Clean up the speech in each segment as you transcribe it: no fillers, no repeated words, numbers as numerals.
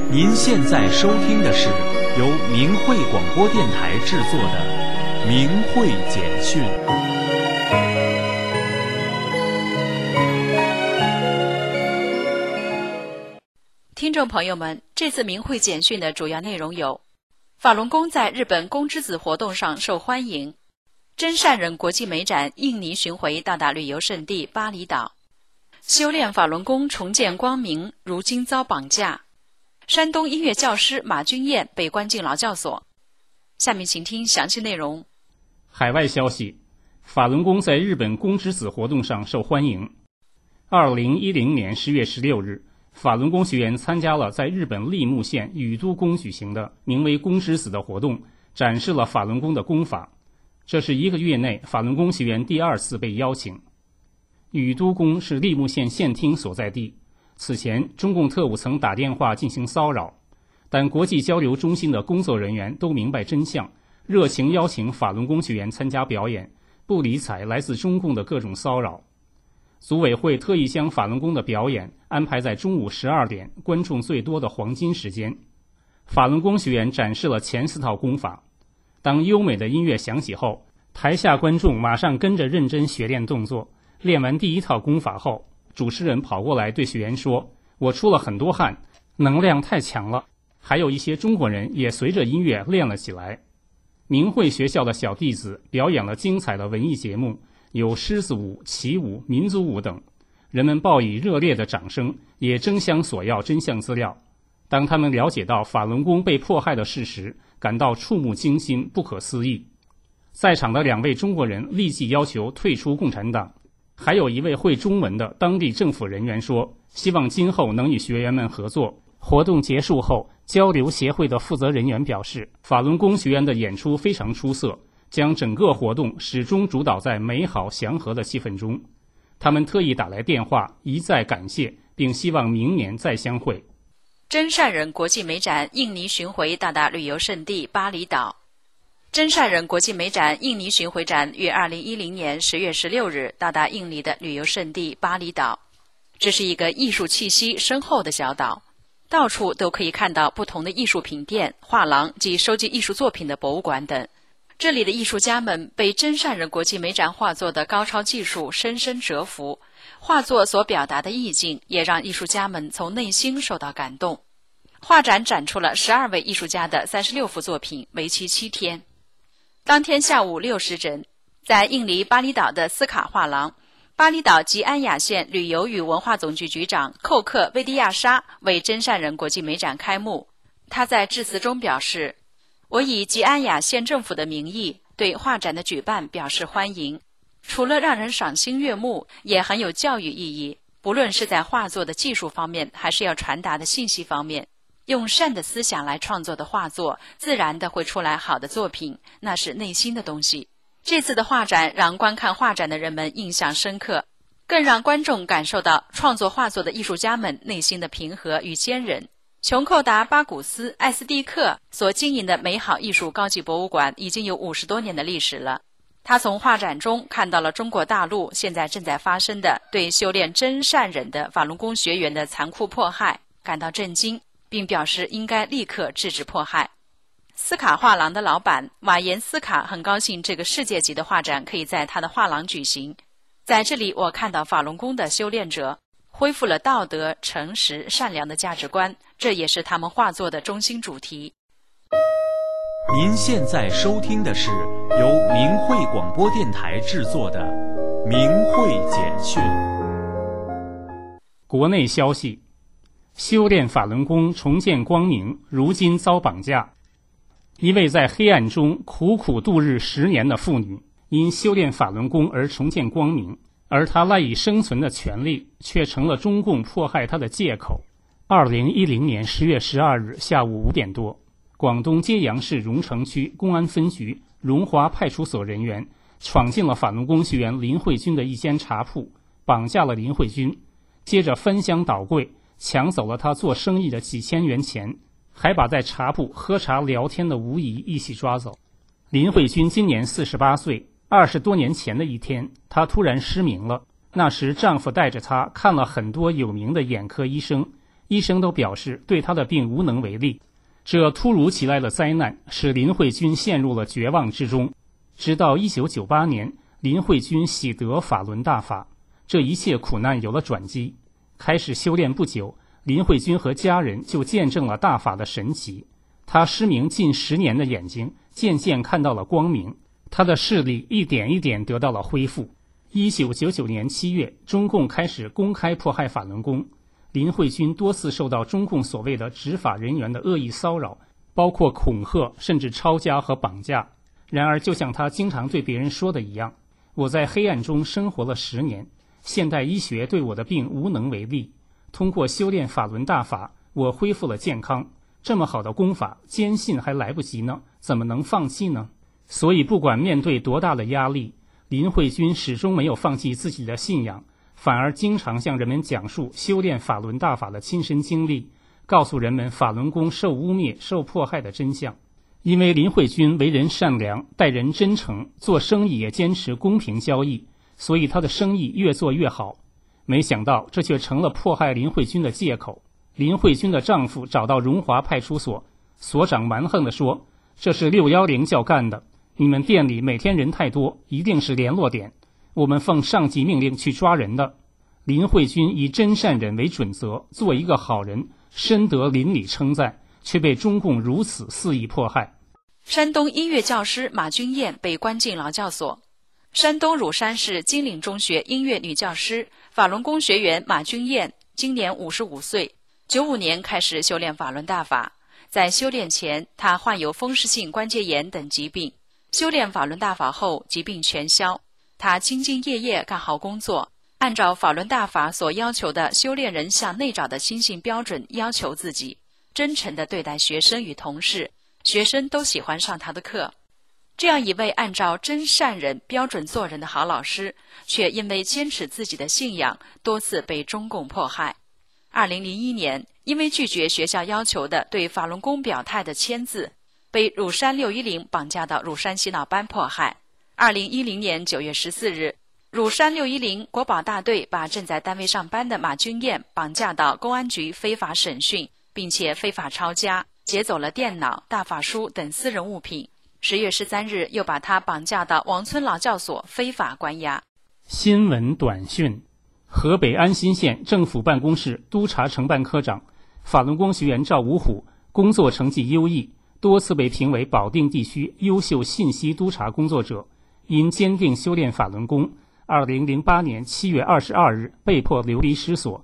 您现在收听的是由明慧广播电台制作的《明慧简讯》。 听众朋友们，这次明慧简讯的主要内容有：法轮功在日本公之子活动上受欢迎；真善人国际美展印尼巡回到达旅游胜地巴厘岛；修炼法轮功重见光明，如今遭绑架；山东音乐教师马君燕被关进劳教所。下面请听详细内容。 海外消息：法轮功在日本公之子活动上受欢迎。2010年10月16日，法轮功学员参加了在日本立木县宇都宫举行的名为公之子的活动，展示了法轮功的功法。这是1个月内法轮功学员第2次被邀请。宇都宫是立木县县厅所在地，此前中共特务曾打电话进行骚扰，但国际交流中心的工作人员都明白真相，热情邀请法轮功学员参加表演，不理睬来自中共的各种骚扰。组委会特意将法轮功的表演安排在中午12点，观众最多的黄金时间。法轮功学员展示了前4套功法。当优美的音乐响起后，台下观众马上跟着认真学练动作。练完第1套功法后，主持人跑过来对学员说：“我出了很多汗，能量太强了。”还有一些中国人也随着音乐练了起来。明慧学校的小弟子表演了精彩的文艺节目，有狮子舞、旗舞、民族舞等，人们报以热烈的掌声，也争相索要真相资料。当他们了解到法轮功被迫害的事实，感到触目惊心，不可思议。在场的2位中国人立即要求退出共产党。还有一位会中文的当地政府人员说，希望今后能与学员们合作。活动结束后，交流协会的负责人员表示，法轮功学员的演出非常出色，将整个活动始终主导在美好祥和的气氛中。他们特意打来电话，一再感谢，并希望明年再相会。 真善人国际美展印尼巡回到达旅游胜地巴厘岛。真善人国际美展印尼巡回展于2010年10月16日到达印尼的旅游胜地巴厘岛。这是一个艺术气息深厚的小岛，到处都可以看到不同的艺术品店、画廊及收集艺术作品的博物馆等。这里的艺术家们被真善人国际美展画作的高超技术深深折服，画作所表达的意境也让艺术家们从内心受到感动。画展展出了12位艺术家的36幅作品，为期7天。当天下午6时整，在印尼巴厘岛的斯卡画廊，巴厘岛吉安亚县旅游与文化总局局长寇克威迪亚沙为真善人国际美展开幕。他在致辞中表示，我以吉安亚县政府的名义对画展的举办表示欢迎，除了让人赏心悦目，也很有教育意义，不论是在画作的技术方面，还是要传达的信息方面。用善的思想来创作的画作，自然的会出来好的作品，那是内心的东西。这次的画展让观看画展的人们印象深刻，更让观众感受到创作画作的艺术家们内心的平和与坚韧。琼寇达巴古斯艾斯蒂克所经营的美好艺术高级博物馆已经有50多年的历史了。他从画展中看到了中国大陆现在正在发生的对修炼真善忍的法轮功学员的残酷迫害，感到震惊，并表示应该立刻制止迫害。斯卡画廊的老板瓦延斯卡很高兴这个世界级的画展可以在他的画廊举行。在这里，我看到法轮功的修炼者恢复了道德、诚实、善良的价值观，这也是他们画作的中心主题。 您现在收听的是由明慧广播电台制作的《明慧简讯》。 国内消息：修炼法轮功重见光明，如今遭绑架。一位在黑暗中苦苦度日10年的妇女，因修炼法轮功而重见光明，而她赖以生存的权利却成了中共迫害她的借口。2010年10月12日下午5点多，广东揭阳市榕城区公安分局荣华派出所人员闯进了法轮功学员林慧君的一间茶铺，绑架了林慧君，接着翻箱倒柜，抢走了他做生意的几千元钱，还把在茶铺喝茶聊天的吴姨一起抓走。林慧君今年48岁，20多年前的一天，她突然失明了。那时丈夫带着她看了很多有名的眼科医生， 医生都表示对他的病无能为力。这突如其来的灾难使林慧君陷入了绝望之中。直到1998年，林慧君喜得法轮大法，这一切苦难有了转机。开始修炼不久，林慧君和家人就见证了大法的神奇。她失明近10年的眼睛渐渐看到了光明，她的视力一点一点得到了恢复。1999年7月，中共开始公开迫害法轮功。林慧君多次受到中共所谓的执法人员的恶意骚扰，包括恐吓，甚至抄家和绑架。然而，就像他经常对别人说的一样，我在黑暗中生活了10年，现代医学对我的病无能为力。通过修炼法轮大法，我恢复了健康。这么好的功法，坚信还来不及呢，怎么能放弃呢？所以，不管面对多大的压力，林慧君始终没有放弃自己的信仰，反而经常向人们讲述修炼法轮大法的亲身经历，告诉人们法轮功受污蔑、受迫害的真相。因为林慧君为人善良，待人真诚，做生意也坚持公平交易，所以她的生意越做越好。没想到这却成了迫害林慧君的借口。林慧君的丈夫找到荣华派出所，所长蛮横地说：“这是610教干的，你们店里每天人太多，一定是联络点，我们奉上级命令去抓人的。”林慧君以真善忍为准则，做一个好人，深得邻里称赞，却被中共如此肆意迫害。 山东音乐教师马君燕被关进劳教所。山东乳山市金陵中学音乐女教师、法轮功学员马君燕今年55岁，95年开始修炼法轮大法。在修炼前，她患有风湿性关节炎等疾病。修炼法轮大法后，疾病全消。她兢兢业业干好工作，按照法轮大法所要求的修炼人向内找的心性标准要求自己，真诚地对待学生与同事，学生都喜欢上他的课。这样一位按照真善忍标准做人的好老师，却因为坚持自己的信仰，多次被中共迫害。2001年，因为拒绝学校要求的对法轮功表态的签字，被乳山610绑架到乳山洗脑班迫害。2010年9月14日，乳山610国保大队把正在单位上班的马君燕绑架到公安局非法审讯，并且非法抄家，劫走了电脑、大法书等私人物品。10月13日，又把他绑架到王村劳教所非法关押。 新闻短讯：河北安新县政府办公室督察承办科长、法轮功学员赵五虎工作成绩优异，多次被评为保定地区优秀信息督察工作者，因坚定修炼法轮功，2008年7月22日被迫流离失所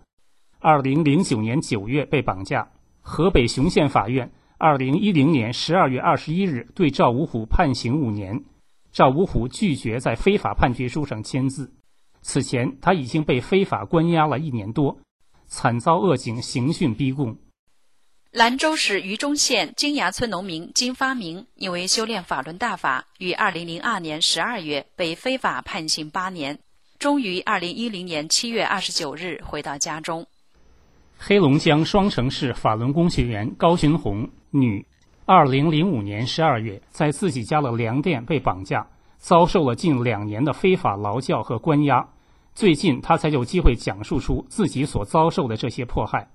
，2009年9月被绑架。河北雄县法院2010年12月21日对赵五虎判刑5年，赵五虎拒绝在非法判决书上签字。此前他已经被非法关押了1年多，惨遭恶警刑讯逼供。 兰州市榆中县金崖村农民金发明因为修炼法轮大法，于2002年12月被非法判刑8年，终于2010年7月29日回到家中。 黑龙江双城市法轮功学员高群红，女，2005年12月在自己家的粮店被绑架，遭受了近2年的非法劳教和关押。最近她才有机会讲述出自己所遭受的这些迫害。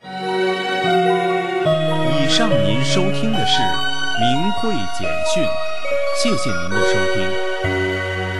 以上您收听的是明慧简讯，谢谢您的收听。